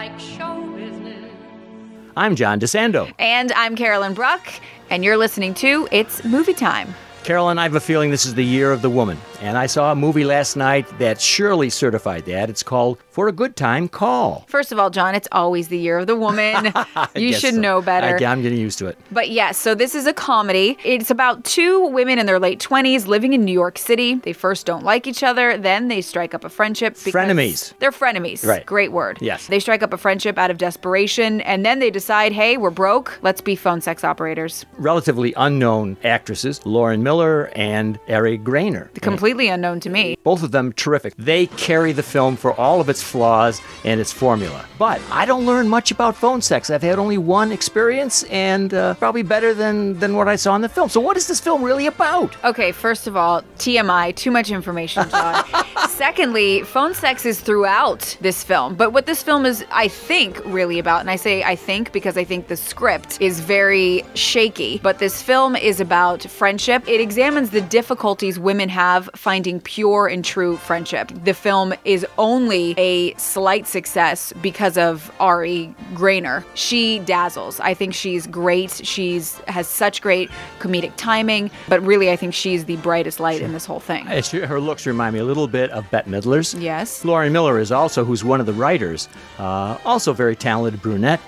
like show business. I'm John DeSando. And I'm Carolyn Bruck, and you're listening to It's Movie Time. Carolyn, I have a feeling this is the year of the woman, and I saw a movie last night that surely certified that. It's called For a Good Time, Call. First of all, John, it's always the year of the woman. You should know better. I'm getting used to it. But yes, so this is a comedy. It's about two women in their late 20s living in New York City. They first don't like each other, then they strike up a friendship. Frenemies. They're frenemies. Right. Great word. Yes. They strike up a friendship out of desperation, and then they decide, hey, we're broke. Let's be phone sex operators. Relatively unknown actresses, Lauren Miller and Ari Grainer. Completely unknown to me. Both of them terrific. They carry the film for all of its flaws and its formula. But I don't learn much about phone sex. I've had only one experience, and probably better than what I saw in the film. So what is this film really about? Okay, first of all, TMI, too much information, John. Secondly, phone sex is throughout this film. But what this film is, I think, really about, and I say I think because I think the script is very shaky, but this film is about friendship. It examines the difficulties women have finding pure and true friendship. The film is only a slight success because of Ari Grainer. She dazzles. I think she's great. Has such great comedic timing, but really I think she's the brightest light in this whole thing. Her looks remind me a little bit of Bette Midler's. Yes. Lauren Miller is also, who's one of the writers, also very talented brunette,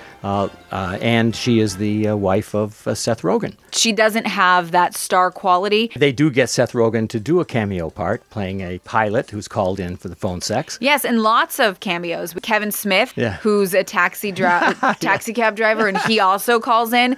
and she is the wife of Seth Rogen. She doesn't have that star quality. They do get Seth Rogen to do a cameo part, playing a pilot who's called in for the phone sex. Yes, and lots of cameos. Kevin Smith, who's a taxi cab driver, and he also calls in.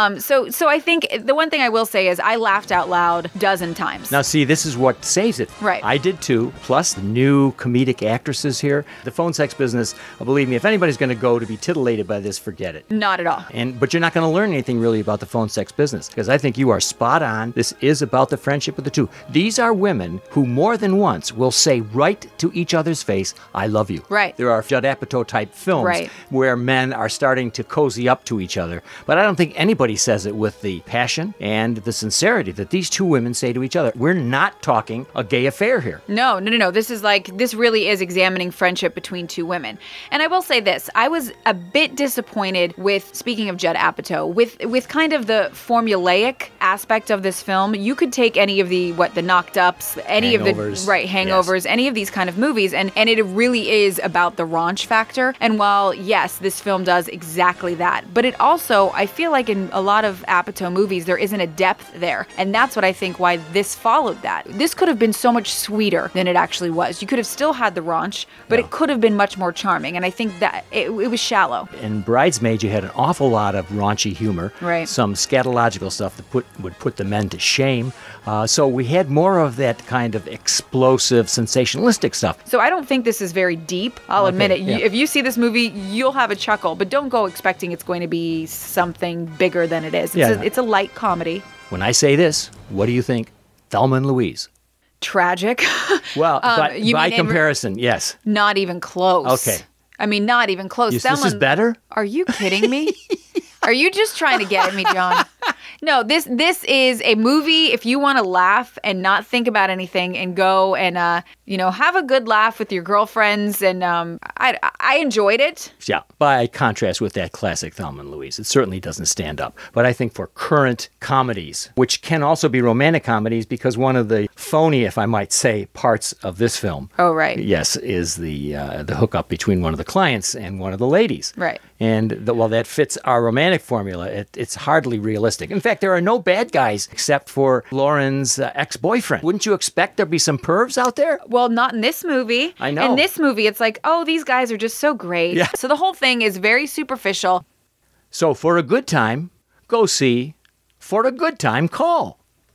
So I think the one thing I will say is I laughed out loud a dozen times. Now, see, this is what saves it. Right. I did too, plus the new comedic actresses here. The phone sex business, believe me, if anybody's going to go to be titillated by this, forget it. Not at all. But you're not going to learn anything really about the phone sex business, because I think you are spot on. This is about the friendship of the two. These are women who more than once will say right to each other's face, I love you. Right. There are Judd Apatow type films where men are starting to cozy up to each other, but I don't think anybody says it with the passion and the sincerity that these two women say to each other. We're not talking a gay affair here. No. This really is examining friendship between two women. And I will say this, I was a bit disappointed with, speaking of Judd Apatow, with kind of the formulaic aspect of this film. You could take any of the Knocked Ups, any Hangovers. of the Hangovers, any of these kind of movies, and it really is about the raunch factor. And while yes, this film does exactly that, but it also, I feel like in a lot of Apatow movies there isn't a depth there, and that's what I think why this followed that. This could have been so much sweeter than it actually was. You could have still had the raunch, but it could have been much more charming, and I think that it was shallow. In Bridesmaids, you had an awful lot of raunchy humor, right? Some scatological stuff that would put the men to shame. So we had more of that kind of explosive, sensationalistic stuff. So I don't think this is very deep. I'll admit it. Yeah. If you see this movie, you'll have a chuckle, but don't go expecting it's going to be something bigger than it is. It's a light comedy. When I say this, what do you think? Thelma and Louise. Tragic. Well, by comparison, yes. Not even close. Okay. I mean, not even close. This is better? Are you kidding me? Are you just trying to get at me, John? No, this is a movie if you want to laugh and not think about anything and go and have a good laugh with your girlfriends, and I enjoyed it. Yeah, by contrast with that classic Thelma and Louise, it certainly doesn't stand up. But I think for current comedies, which can also be romantic comedies, because one of the phony, if I might say, parts of this film, yes, is the hookup between one of the clients and one of the ladies. Right. And while that fits our romantic formula, it's hardly realistic. In fact, there are no bad guys except for Lauren's ex-boyfriend. Wouldn't you expect there'd be some pervs out there? Well, not in this movie. I know. In this movie, it's like, oh, these guys are just so great. Yeah. So the whole thing is very superficial. So for a good time, go see For a Good Time, Call.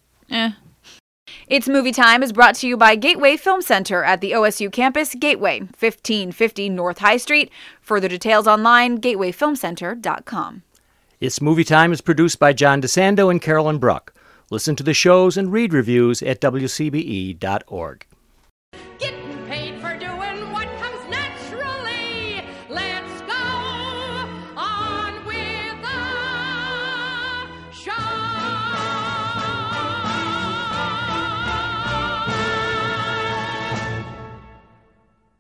It's Movie Time is brought to you by Gateway Film Center at the OSU campus, Gateway, 1550 North High Street. Further details online, gatewayfilmcenter.com. It's Movie Time is produced by John DeSando and Carolyn Bruck. Listen to the shows and read reviews at WCBE.org.